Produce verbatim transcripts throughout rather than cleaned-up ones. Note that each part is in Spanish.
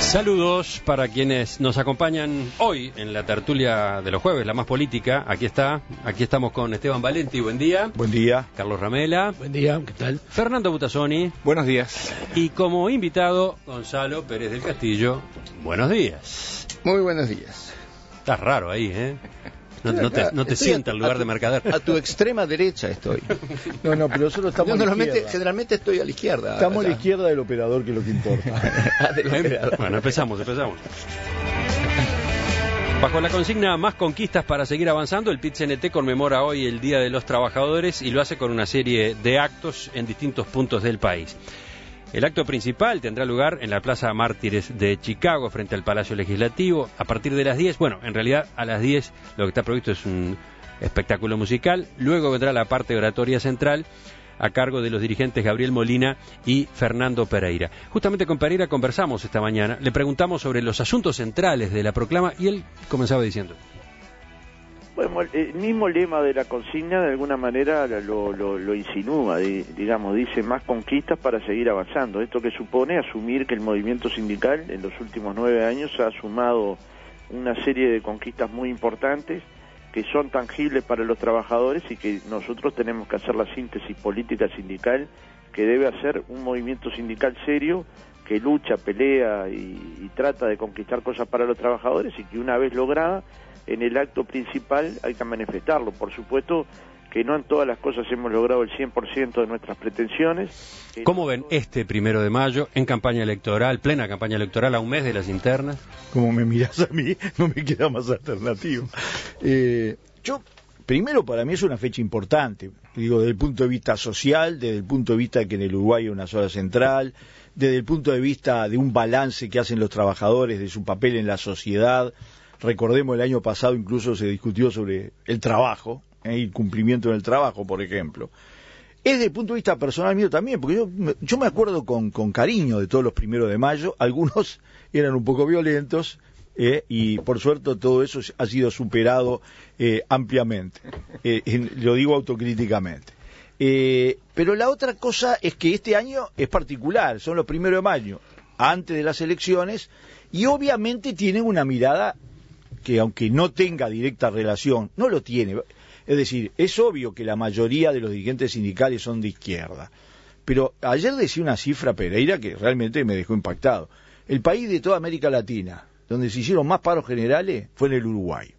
Saludos para quienes nos acompañan hoy en la tertulia de los jueves, la más política. Aquí está, aquí estamos con Esteban Valenti, buen día. Buen día. Carlos Ramela. Buen día, ¿qué tal? Fernando Butazzoni. Buenos días. Y como invitado, Gonzalo Pérez del Castillo. Buenos días. Muy buenos días. Estás raro ahí, ¿eh? No, no te, no te sienta el lugar tu, de mercader. A tu extrema derecha estoy. No, no, pero nosotros estamos Yo a la normalmente, izquierda. generalmente estoy a la izquierda. Estamos allá. a la izquierda del operador, que es lo que importa. Ah, del operador. Bueno, empezamos, empezamos. Bajo la consigna Más conquistas para seguir avanzando, el P I T C N T conmemora hoy el Día de los Trabajadores y lo hace con una serie de actos en distintos puntos del país. El acto principal tendrá lugar en la Plaza Mártires de Chicago, frente al Palacio Legislativo, a partir de las diez. Bueno, en realidad a las diez lo que está previsto es un espectáculo musical. Luego vendrá la parte oratoria central a cargo de los dirigentes Gabriel Molina y Fernando Pereira. Justamente con Pereira conversamos esta mañana, le preguntamos sobre los asuntos centrales de la proclama y él comenzaba diciendo: Bueno, el mismo lema de la consigna de alguna manera lo, lo, lo insinúa, digamos, dice más conquistas para seguir avanzando. Esto que supone asumir que el movimiento sindical en los últimos nueve años ha sumado una serie de conquistas muy importantes que son tangibles para los trabajadores y que nosotros tenemos que hacer la síntesis política sindical que debe hacer un movimiento sindical serio que lucha, pelea y, y trata de conquistar cosas para los trabajadores y que una vez lograda en el acto principal hay que manifestarlo. Por supuesto que no en todas las cosas hemos logrado el cien por ciento de nuestras pretensiones. ¿Cómo ven este primero de mayo en campaña electoral, plena campaña electoral, a un mes de las internas? Como me mirás a mí, no me queda más alternativo. Eh, yo, primero, para mí es una fecha importante, digo, desde el punto de vista social, desde el punto de vista de que en el Uruguay hay una sola central, desde el punto de vista de un balance que hacen los trabajadores de su papel en la sociedad. Recordemos, el año pasado incluso se discutió sobre el trabajo, ¿eh? el cumplimiento del trabajo, por ejemplo. Es desde el punto de vista personal mío también, porque yo, yo me acuerdo con, con cariño de todos los primeros de mayo, algunos eran un poco violentos, eh, y por suerte todo eso ha sido superado eh, ampliamente, eh, en, lo digo autocríticamente. Eh, pero la otra cosa es que este año es particular, son los primeros de mayo, antes de las elecciones, y obviamente tienen una mirada que, aunque no tenga directa relación, no lo tiene. Es decir, es obvio que la mayoría de los dirigentes sindicales son de izquierda. Pero ayer decía una cifra Pereira que realmente me dejó impactado. El país de toda América Latina donde se hicieron más paros generales fue en el Uruguay.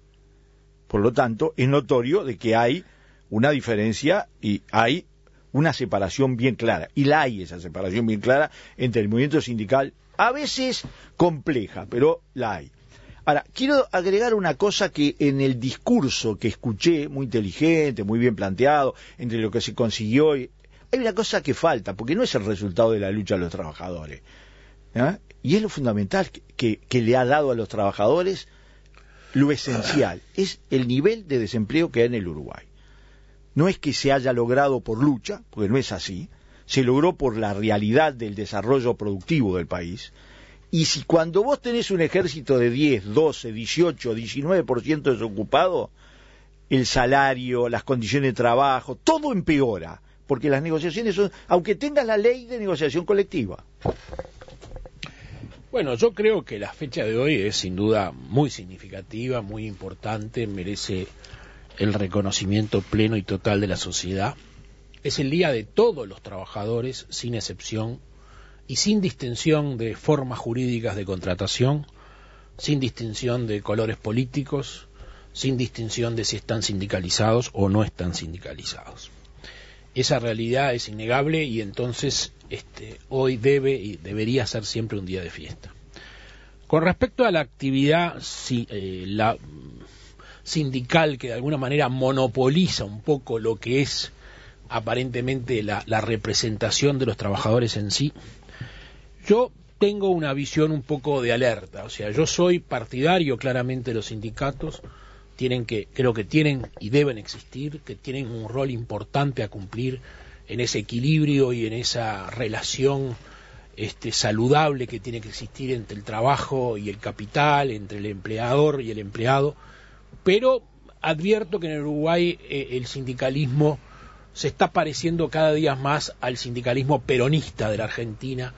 Por lo tanto, es notorio de que hay una diferencia y hay una separación bien clara. Y la hay esa separación bien clara entre el movimiento sindical, a veces compleja, pero la hay. Ahora, quiero agregar una cosa que en el discurso que escuché, muy inteligente, muy bien planteado, entre lo que se consiguió, hay una cosa que falta, porque no es el resultado de la lucha de los trabajadores, ¿eh? Y es lo fundamental que, que, que le ha dado a los trabajadores lo esencial, es el nivel de desempleo que hay en el Uruguay. No es que se haya logrado por lucha, porque no es así, se logró por la realidad del desarrollo productivo del país. Y si cuando vos tenés un ejército de diez, doce, dieciocho, diecinueve por ciento desocupado, el salario, las condiciones de trabajo, todo empeora, porque las negociaciones son, aunque tengas la ley de negociación colectiva. Bueno, yo creo que la fecha de hoy es sin duda muy significativa, muy importante, merece el reconocimiento pleno y total de la sociedad. Es el día de todos los trabajadores, sin excepción, y sin distinción de formas jurídicas de contratación, sin distinción de colores políticos, sin distinción de si están sindicalizados o no están sindicalizados. Esa realidad es innegable y entonces este, hoy debe y debería ser siempre un día de fiesta. Con respecto a la actividad si, eh, la, sindical que de alguna manera monopoliza un poco lo que es aparentemente la, la representación de los trabajadores en sí, yo tengo una visión un poco de alerta. O sea, yo soy partidario claramente de los sindicatos, tienen que, creo que tienen y deben existir, que tienen un rol importante a cumplir en ese equilibrio y en esa relación este, saludable que tiene que existir entre el trabajo y el capital, entre el empleador y el empleado, pero advierto que en el Uruguay eh, el sindicalismo se está pareciendo cada día más al sindicalismo peronista de la Argentina,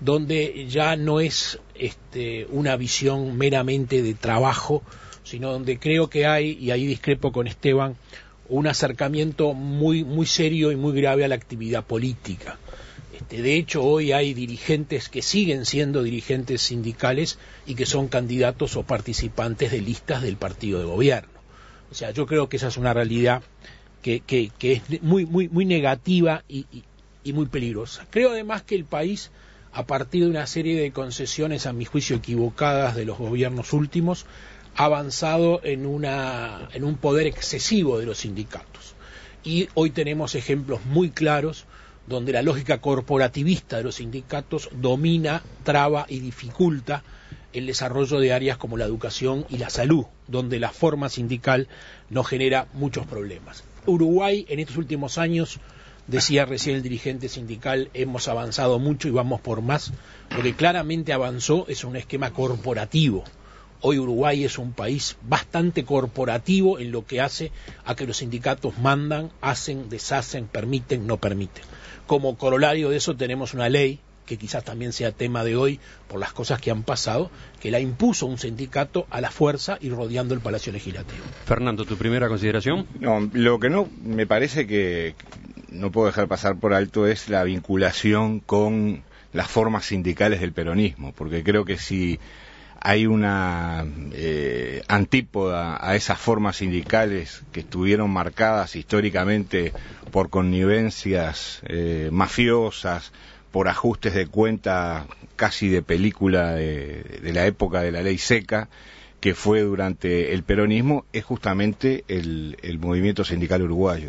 donde ya no es este, una visión meramente de trabajo, sino donde creo que hay, y ahí discrepo con Esteban, un acercamiento muy, muy serio y muy grave a la actividad política. Este, de hecho, hoy hay dirigentes que siguen siendo dirigentes sindicales y que son candidatos o participantes de listas del partido de gobierno. O sea, yo creo que esa es una realidad que, que, que es muy, muy, muy negativa y, y, y muy peligrosa. Creo además que el país, a partir de una serie de concesiones, a mi juicio equivocadas, de los gobiernos últimos, ha avanzado en, una, en un poder excesivo de los sindicatos. Y hoy tenemos ejemplos muy claros donde la lógica corporativista de los sindicatos domina, traba y dificulta el desarrollo de áreas como la educación y la salud, donde la forma sindical nos genera muchos problemas. Uruguay, en estos últimos años, decía recién el dirigente sindical, hemos avanzado mucho y vamos por más. Lo que claramente avanzó es un esquema corporativo. Hoy Uruguay es un país bastante corporativo en lo que hace a que los sindicatos mandan, hacen, deshacen, permiten, no permiten. Como corolario de eso tenemos una ley, que quizás también sea tema de hoy por las cosas que han pasado, que la impuso un sindicato a la fuerza y rodeando el Palacio Legislativo. Fernando, ¿tu primera consideración? No, lo que no me parece que no puedo dejar pasar por alto es la vinculación con las formas sindicales del peronismo, porque creo que si hay una eh, antípoda a esas formas sindicales que estuvieron marcadas históricamente por connivencias eh, mafiosas, por ajustes de cuenta casi de película de, de la época de la ley seca, que fue durante el peronismo, es justamente el, el movimiento sindical uruguayo.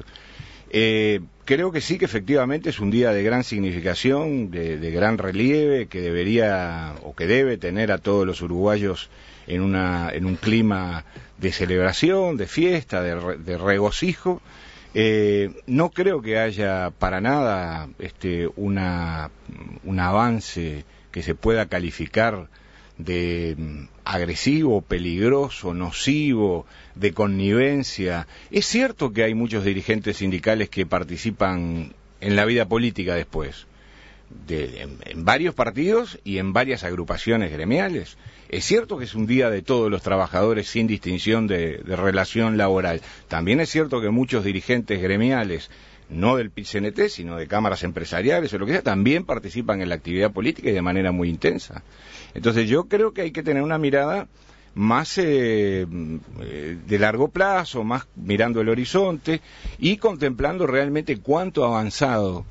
Eh, creo que sí, que efectivamente es un día de gran significación, de, de gran relieve, que debería o que debe tener a todos los uruguayos en, una, en un clima de celebración, de fiesta, de, re, de regocijo. Eh, no creo que haya para nada este, una, un avance que se pueda calificar de mm, agresivo, peligroso, nocivo, de connivencia. Es cierto que hay muchos dirigentes sindicales que participan en la vida política después, de, en, en varios partidos y en varias agrupaciones gremiales. Es cierto que es un día de todos los trabajadores sin distinción de, de relación laboral. También es cierto que muchos dirigentes gremiales, no del P I T C N T, sino de cámaras empresariales o lo que sea, también participan en la actividad política y de manera muy intensa. Entonces yo creo que hay que tener una mirada más eh, de largo plazo, más mirando el horizonte y contemplando realmente cuánto ha avanzado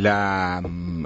la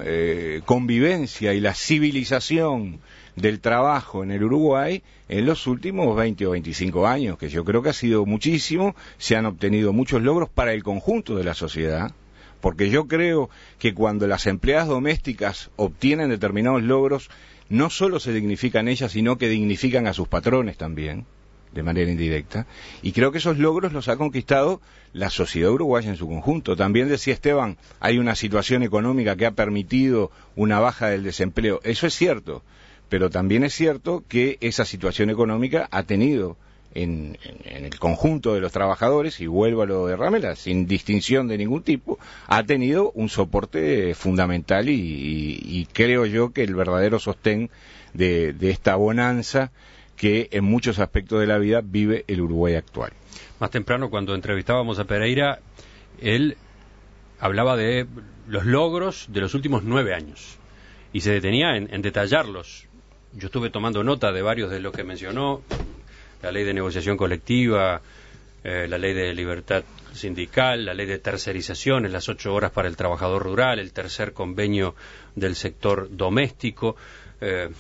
eh, convivencia y la civilización del trabajo en el Uruguay en los últimos veinte o veinticinco años, que yo creo que ha sido muchísimo, se han obtenido muchos logros para el conjunto de la sociedad, porque yo creo que cuando las empleadas domésticas obtienen determinados logros, no solo se dignifican ellas, sino que dignifican a sus patrones también, de manera indirecta, y creo que esos logros los ha conquistado la sociedad uruguaya en su conjunto. También decía Esteban, hay una situación económica que ha permitido una baja del desempleo, eso es cierto, pero también es cierto que esa situación económica ha tenido en, en, en el conjunto de los trabajadores, y vuelvo a lo de Ramela, sin distinción de ningún tipo, ha tenido un soporte fundamental y, y, y creo yo que el verdadero sostén de, de esta bonanza que en muchos aspectos de la vida vive el Uruguay actual. Más temprano, cuando entrevistábamos a Pereira, él hablaba de los logros de los últimos nueve años y se detenía en, en detallarlos. Yo estuve tomando nota de varios de los que mencionó: la ley de negociación colectiva, eh, la ley de libertad sindical, la ley de tercerizaciones, las ocho horas para el trabajador rural, el tercer convenio del sector doméstico, eh,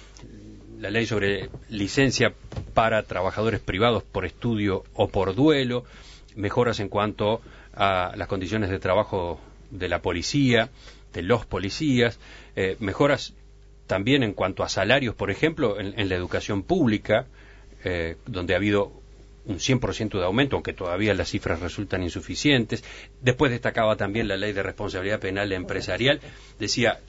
la ley sobre licencia para trabajadores privados por estudio o por duelo, mejoras en cuanto a las condiciones de trabajo de la policía, de los policías, eh, mejoras también en cuanto a salarios, por ejemplo, en, en la educación pública, eh, donde ha habido un cien por ciento de aumento, aunque todavía las cifras resultan insuficientes. Después destacaba también la ley de responsabilidad penal empresarial. Decía,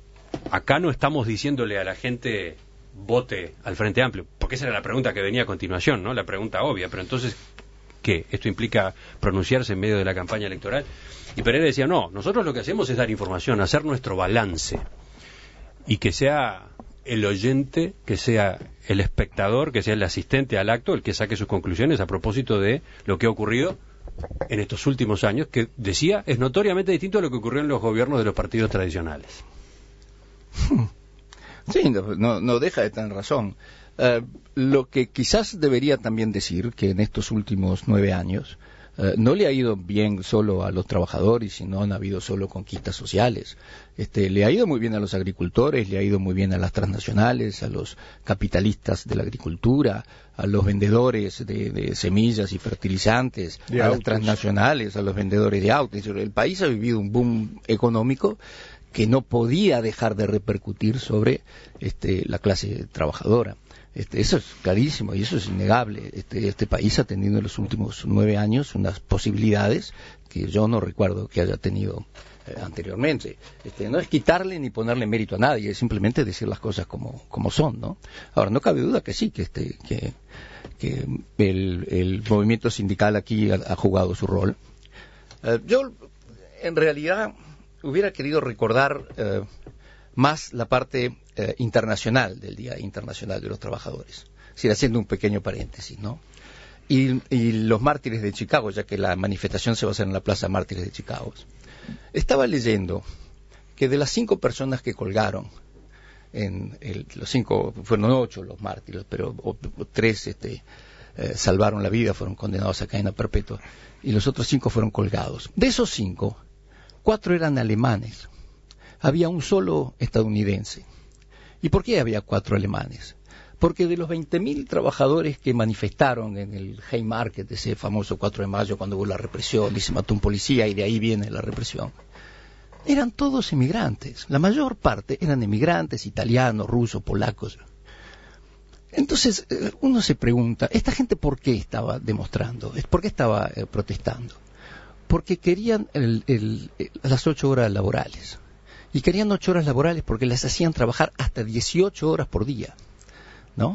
acá no estamos diciéndole a la gente vote al Frente Amplio, porque esa era la pregunta que venía a continuación, ¿no? La pregunta obvia, pero entonces, ¿qué? ¿Esto implica pronunciarse en medio de la campaña electoral? Y Pereira decía, no, nosotros lo que hacemos es dar información, hacer nuestro balance. y que sea el oyente, que sea el espectador, que sea el asistente al acto, el que saque sus conclusiones a propósito de lo que ha ocurrido en estos últimos años, que decía es notoriamente distinto a lo que ocurrió en los gobiernos de los partidos tradicionales. Sí, no, no, no deja de tener razón. Uh, lo que quizás debería también decir que en estos últimos nueve años Uh, no le ha ido bien solo a los trabajadores y no han habido solo conquistas sociales. Este, le ha ido muy bien a los agricultores, le ha ido muy bien a las transnacionales, a los capitalistas de la agricultura, a los vendedores de, de semillas y fertilizantes, de a autos. Las transnacionales, a los vendedores de autos. El país ha vivido un boom económico que no podía dejar de repercutir sobre este, la clase trabajadora. Este, eso es clarísimo y eso es innegable. Este, este país ha tenido en los últimos nueve años unas posibilidades que yo no recuerdo que haya tenido eh, anteriormente. Este, no es quitarle ni ponerle mérito a nadie, es simplemente decir las cosas como, como son, ¿no? Ahora, no cabe duda que sí, que, este, que, que el, el movimiento sindical aquí ha, ha jugado su rol. Eh, yo, en realidad, hubiera querido recordar eh, más la parte eh, internacional del Día Internacional de los Trabajadores, es decir, haciendo un pequeño paréntesis, ¿no? Y, y los mártires de Chicago, ya que la manifestación se va a hacer en la Plaza Mártires de Chicago. Estaba leyendo que de las cinco personas que colgaron, en el, los cinco, fueron ocho los mártires, pero o, o, tres este, eh, salvaron la vida, fueron condenados a cadena perpetua, y los otros cinco fueron colgados. De esos cinco, cuatro eran alemanes. Había un solo estadounidense. ¿Y por qué había cuatro alemanes? Porque de los veinte mil trabajadores que manifestaron en el Haymarket, ese famoso cuatro de mayo, cuando hubo la represión y se mató un policía, y de ahí viene la represión, eran todos emigrantes. La mayor parte eran emigrantes, italianos, rusos, polacos. Entonces, uno se pregunta, ¿esta gente por qué estaba demostrando? ¿Por qué estaba eh, protestando? Porque querían el, el, el, las ocho horas laborales. Y querían ocho horas laborales porque les hacían trabajar hasta dieciocho horas por día, ¿no?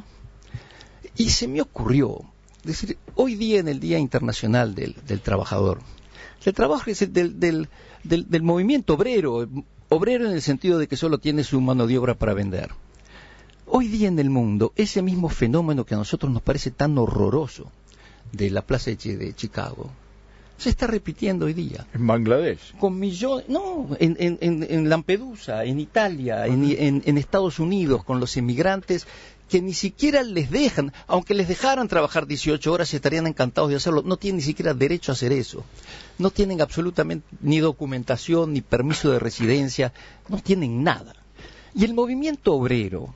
Y se me ocurrió, decir, hoy día en el Día Internacional del, del Trabajador, el trabajo es el del, del, del, del movimiento obrero, obrero en el sentido de que solo tiene su mano de obra para vender. Hoy día en el mundo, ese mismo fenómeno que a nosotros nos parece tan horroroso de la Plaza de Chicago, se está repitiendo hoy día. En Bangladesh. Con millones, no, en, en, en Lampedusa, en Italia, en, en, en Estados Unidos, con los emigrantes que ni siquiera les dejan, aunque les dejaran trabajar dieciocho horas, estarían encantados de hacerlo. No tienen ni siquiera derecho a hacer eso. No tienen absolutamente ni documentación, ni permiso de residencia, no tienen nada. Y el movimiento obrero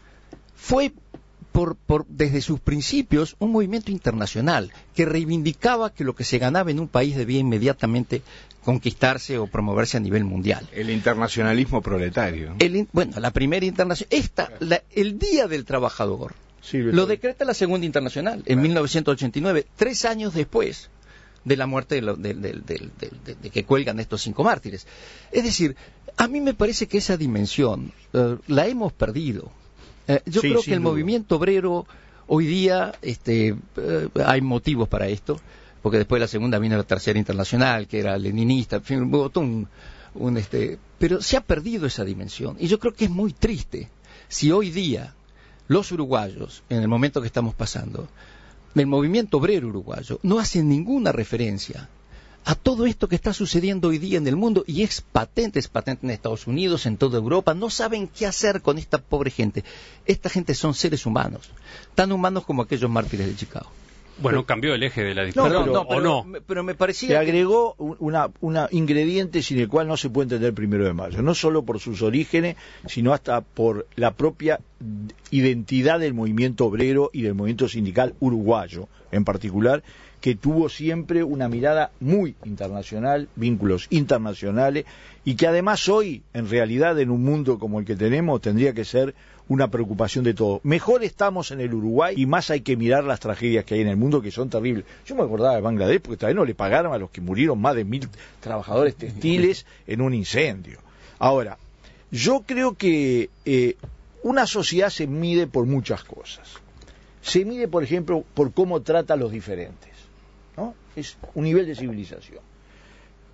fue Por, por, desde sus principios, un movimiento internacional que reivindicaba que lo que se ganaba en un país debía inmediatamente conquistarse o promoverse a nivel mundial. El internacionalismo proletario. El, bueno, la primera internacional, esta, la, el Día del Trabajador, sí, lo decreta la Segunda Internacional en mil novecientos ochenta y nueve, tres años después de la muerte de, lo, de, de, de, de, de, de que cuelgan estos cinco mártires. Es decir, a mí me parece que esa dimensión uh, la hemos perdido. Eh, yo sí, creo que el duda. movimiento obrero hoy día, este, eh, hay motivos para esto, porque después de la segunda vino la tercera internacional, que era leninista, en fin, un, un, este, pero se ha perdido esa dimensión. Y yo creo que es muy triste si hoy día los uruguayos, en el momento que estamos pasando, el movimiento obrero uruguayo no hace ninguna referencia a todo esto que está sucediendo hoy día en el mundo, y es patente, es patente en Estados Unidos, en toda Europa. No saben qué hacer con esta pobre gente. Esta gente son seres humanos, tan humanos como aquellos mártires de Chicago. Bueno, pero, cambió el eje de la discusión, no, pero, no, pero, ¿o no? Me, pero me parecía Se que... agregó una, una ingrediente sin el cual no se puede entender el primero de mayo, no solo por sus orígenes, sino hasta por la propia identidad del movimiento obrero y del movimiento sindical uruguayo, en particular, que tuvo siempre una mirada muy internacional, vínculos internacionales, y que además hoy, en realidad, en un mundo como el que tenemos, tendría que ser una preocupación de todos. Mejor estamos en el Uruguay, y más hay que mirar las tragedias que hay en el mundo, que son terribles. Yo me acordaba de Bangladesh, porque todavía no le pagaron a los que murieron más de mil trabajadores textiles en un incendio. Ahora, yo creo que eh, una sociedad se mide por muchas cosas. Se mide, por ejemplo, por cómo trata a los diferentes, ¿no? Es un nivel de civilización.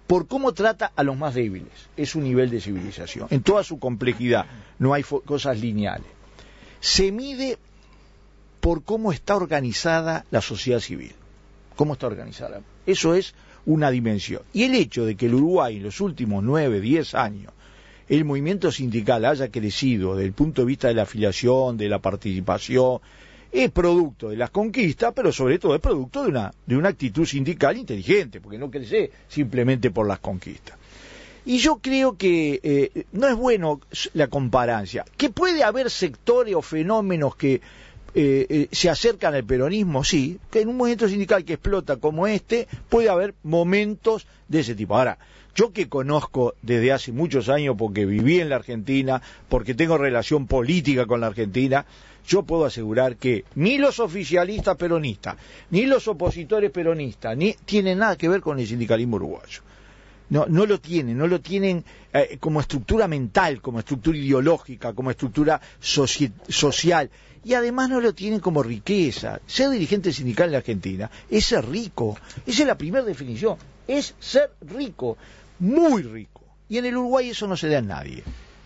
por cómo trata a los más débiles. Es un nivel de civilización, en toda su complejidad, no hay cosas lineales. Se mide por cómo está organizada la sociedad civil, cómo está organizada. Eso es una dimensión. Y el hecho de que el Uruguay en los últimos nueve, diez años, el movimiento sindical haya crecido desde el punto de vista de la afiliación, de la participación, es producto de las conquistas, pero sobre todo es producto de una, de una actitud sindical inteligente, porque no crece simplemente por las conquistas. Y yo creo que eh, no es bueno la comparancia, que puede haber sectores o fenómenos que eh, eh, se acercan al peronismo, sí, que en un movimiento sindical que explota como este, puede haber momentos de ese tipo. Ahora, yo que conozco desde hace muchos años, porque viví en la Argentina, porque tengo relación política con la Argentina, yo puedo asegurar que ni los oficialistas peronistas, ni los opositores peronistas, ni tienen nada que ver con el sindicalismo uruguayo. No, no lo tienen, no lo tienen eh, como estructura mental, como estructura ideológica, como estructura soci social, y además no lo tienen como riqueza. Ser dirigente sindical en la Argentina es ser rico, esa es la primera definición, es ser rico, muy rico, y en el Uruguay eso no se da a nadie.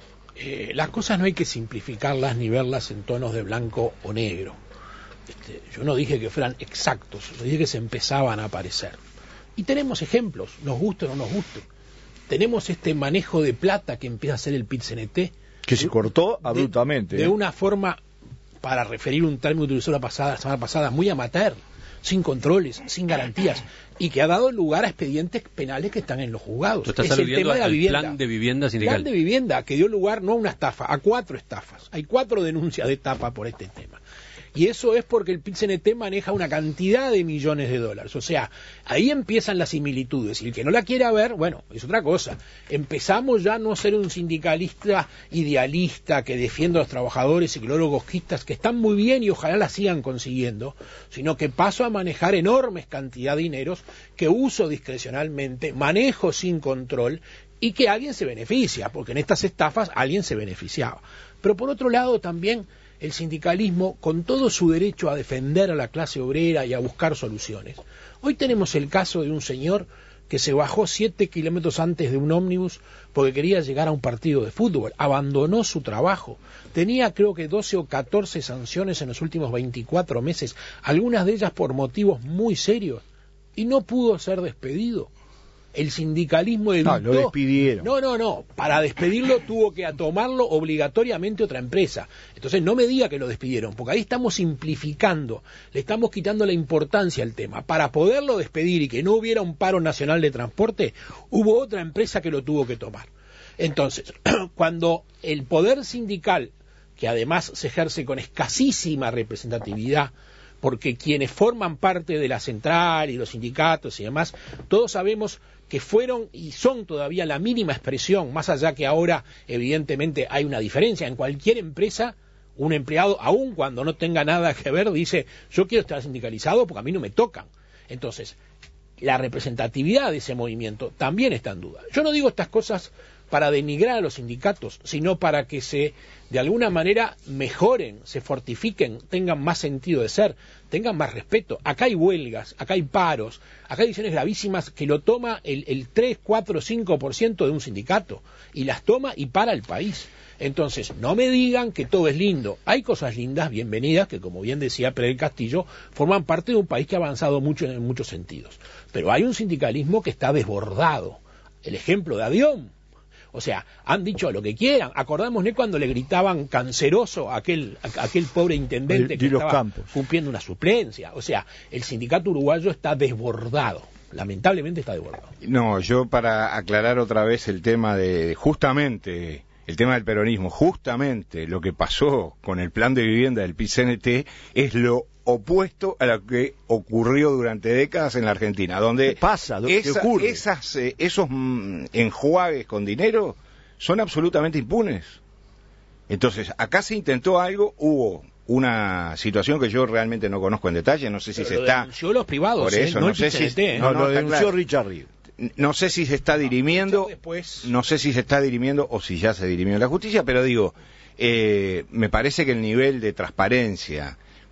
Eh, las cosas no hay que simplificarlas ni verlas en tonos de blanco o negro. Este, yo no dije que fueran exactos, yo dije que se empezaban a aparecer. Y tenemos ejemplos, nos guste o no nos guste. Tenemos este manejo de plata que empieza a hacer el P I T C N T. Que se cortó abruptamente. De, de una forma, para referir un término que utilizó la, pasada, la semana pasada, muy amateur, sin controles, sin garantías, y que ha dado lugar a expedientes penales que están en los juzgados. Tú estás es el tema de la al vivienda. plan de vivienda sindical. Plan de vivienda que dio lugar no a una estafa, a cuatro estafas. Hay cuatro denuncias de estafa por este tema. Y eso es porque el P I T C N T maneja una cantidad de millones de dólares. O sea, ahí empiezan las similitudes. Y el que no la quiera ver, bueno, es otra cosa. Empezamos ya a no ser un sindicalista idealista que defiende a los trabajadores y que luego cosquistas, que están muy bien y ojalá la sigan consiguiendo, sino que paso a manejar enormes cantidades de dineros que uso discrecionalmente, manejo sin control y que alguien se beneficia, porque en estas estafas alguien se beneficiaba. Pero por otro lado también el sindicalismo, con todo su derecho a defender a la clase obrera y a buscar soluciones. Hoy tenemos el caso de un señor que se bajó siete kilómetros antes de un ómnibus porque quería llegar a un partido de fútbol, abandonó su trabajo, tenía creo que doce o catorce sanciones en los últimos veinticuatro meses, algunas de ellas por motivos muy serios, y no pudo ser despedido. El sindicalismo evitó... No, lo despidieron. No, no, no. Para despedirlo tuvo que tomarlo obligatoriamente otra empresa. Entonces no me diga que lo despidieron, porque ahí estamos simplificando, le estamos quitando la importancia al tema. Para poderlo despedir y que no hubiera un paro nacional de transporte, hubo otra empresa que lo tuvo que tomar. Entonces, cuando el poder sindical, que además se ejerce con escasísima representatividad, porque quienes forman parte de la central y los sindicatos y demás, todos sabemos que fueron y son todavía la mínima expresión, más allá que ahora evidentemente hay una diferencia. En cualquier empresa, un empleado, aun cuando no tenga nada que ver, dice, yo quiero estar sindicalizado porque a mí no me tocan. Entonces, la representatividad de ese movimiento también está en duda. Yo no digo estas cosas para denigrar a los sindicatos, sino para que se, de alguna manera, mejoren, se fortifiquen, tengan más sentido de ser, tengan más respeto. Acá hay huelgas, acá hay paros, acá hay decisiones gravísimas que lo toma el, el tres, cuatro, cinco por ciento de un sindicato, y las toma y para el país. Entonces, no me digan que todo es lindo. Hay cosas lindas, bienvenidas, que como bien decía Pérez del Castillo, forman parte de un país que ha avanzado mucho en muchos sentidos. Pero hay un sindicalismo que está desbordado. El ejemplo de Adión. O sea, han dicho lo que quieran. Acordámonos cuando le gritaban canceroso a aquel, a aquel pobre intendente que estaba Campos. cumpliendo una suplencia. O sea, el sindicato uruguayo está desbordado. Lamentablemente está desbordado. No, yo para aclarar otra vez el tema de, justamente, el tema del peronismo, justamente lo que pasó con el plan de vivienda del P I T C N T es lo opuesto a lo que ocurrió durante décadas en la Argentina, donde pasa? Esa, esas, eh, esos mm, enjuagues con dinero son absolutamente impunes. Entonces, acá se intentó algo, hubo una situación que yo realmente no conozco en detalle, no sé si Pero se lo está... denunció los privados, por eso, ¿eh? no, no sé si... ¿eh? No, no, lo está denunció claro. Richard Reed. No sé si se está dirimiendo, después... no sé si se está dirimiendo o si ya se dirimió en la justicia, pero digo, eh, me parece que el nivel de transparencia,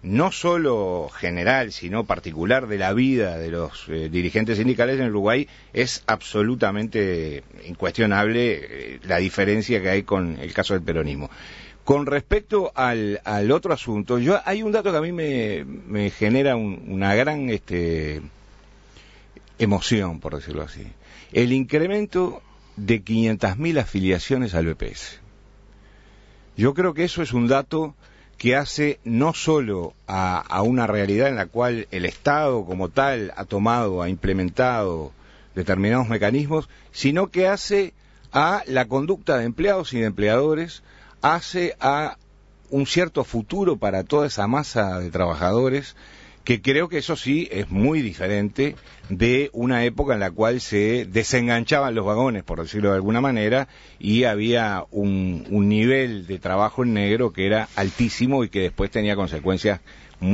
no solo general, sino particular de la vida de los eh, dirigentes sindicales en Uruguay, es absolutamente incuestionable eh, la diferencia que hay con el caso del peronismo. Con respecto al, al otro asunto, yo hay un dato que a mí me, me genera un, una gran este, emoción, por decirlo así. El incremento de quinientas mil afiliaciones al B P S. Yo creo que eso es un dato que hace no solo a, a una realidad en la cual el Estado como tal ha tomado, ha implementado determinados mecanismos, sino que hace a la conducta de empleados y de empleadores, hace a un cierto futuro para toda esa masa de trabajadores, que creo que eso sí es muy diferente de una época en la cual se desenganchaban los vagones, por decirlo de alguna manera, y había un, un nivel de trabajo en negro que era altísimo y que después tenía consecuencias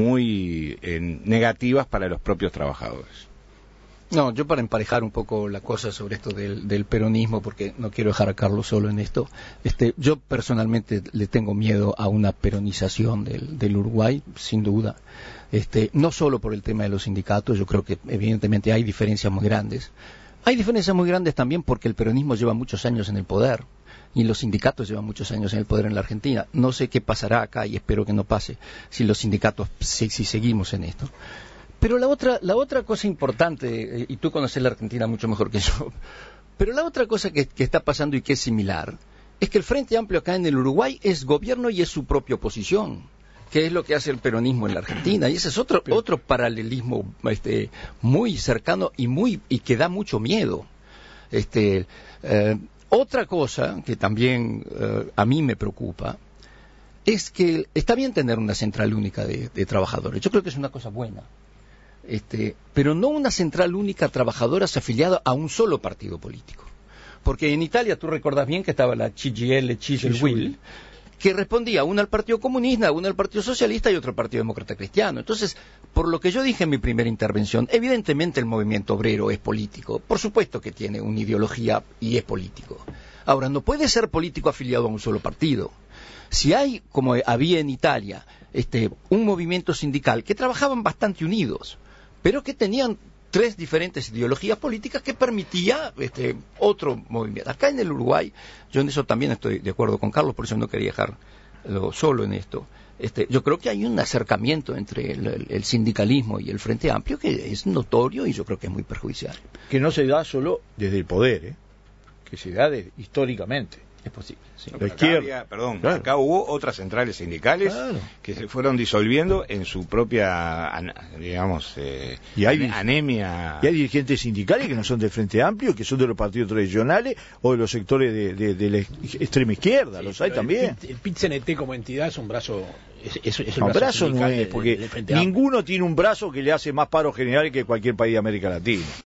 muy eh, negativas para los propios trabajadores. No, yo para emparejar un poco la cosa sobre esto del, del peronismo, porque no quiero dejar a Carlos solo en esto, este, yo personalmente le tengo miedo a una peronización del, del Uruguay, sin duda. Este, no solo por el tema de los sindicatos, yo creo que evidentemente hay diferencias muy grandes. Hay diferencias muy grandes también porque el peronismo lleva muchos años en el poder y los sindicatos llevan muchos años en el poder en la Argentina. No sé qué pasará acá y espero que no pase si los sindicatos, si, si seguimos en esto. Pero la otra, la otra cosa importante, y tú conoces la Argentina mucho mejor que yo, pero la otra cosa que, que está pasando y que es similar, es que el Frente Amplio acá en el Uruguay es gobierno y es su propia oposición, que es lo que hace el peronismo en la Argentina, y ese es otro, otro paralelismo este, muy cercano y muy y que da mucho miedo. Este, eh, otra cosa que también eh, a mí me preocupa es que está bien tener una central única de, de trabajadores, yo creo que es una cosa buena. Este, pero no una central única de trabajadoras afiliada a un solo partido político. Porque en Italia tú recordás bien que estaba la C G I L, Chisel-Will, que respondía una al Partido Comunista, una al Partido Socialista y otro al Partido Demócrata Cristiano. Entonces, por lo que yo dije en mi primera intervención, evidentemente el movimiento obrero es político. Por supuesto que tiene una ideología y es político. Ahora, no puede ser político afiliado a un solo partido. Si hay, como había en Italia, este, un movimiento sindical que trabajaban bastante unidos, pero que tenían tres diferentes ideologías políticas que permitía este, otro movimiento. Acá en el Uruguay, yo en eso también estoy de acuerdo con Carlos, por eso no quería dejarlo solo en esto. Este, yo creo que hay un acercamiento entre el, el, el sindicalismo y el Frente Amplio que es notorio y yo creo que es muy perjudicial. Que no se da solo desde el poder, ¿eh? Que se da de, históricamente. Es posible, sí. No, acá había, perdón, claro. Acá hubo otras centrales sindicales claro. que se fueron disolviendo en su propia, digamos, eh, y hay, anemia. Y hay dirigentes sindicales que no son del Frente Amplio, que son de los partidos tradicionales o de los sectores de, de, de la extrema izquierda, sí, los hay también. El P I T C N T como entidad es un brazo... Es, es, es el no, brazo, brazo no es, porque ninguno tiene un brazo que le hace más paro general que cualquier país de América Latina.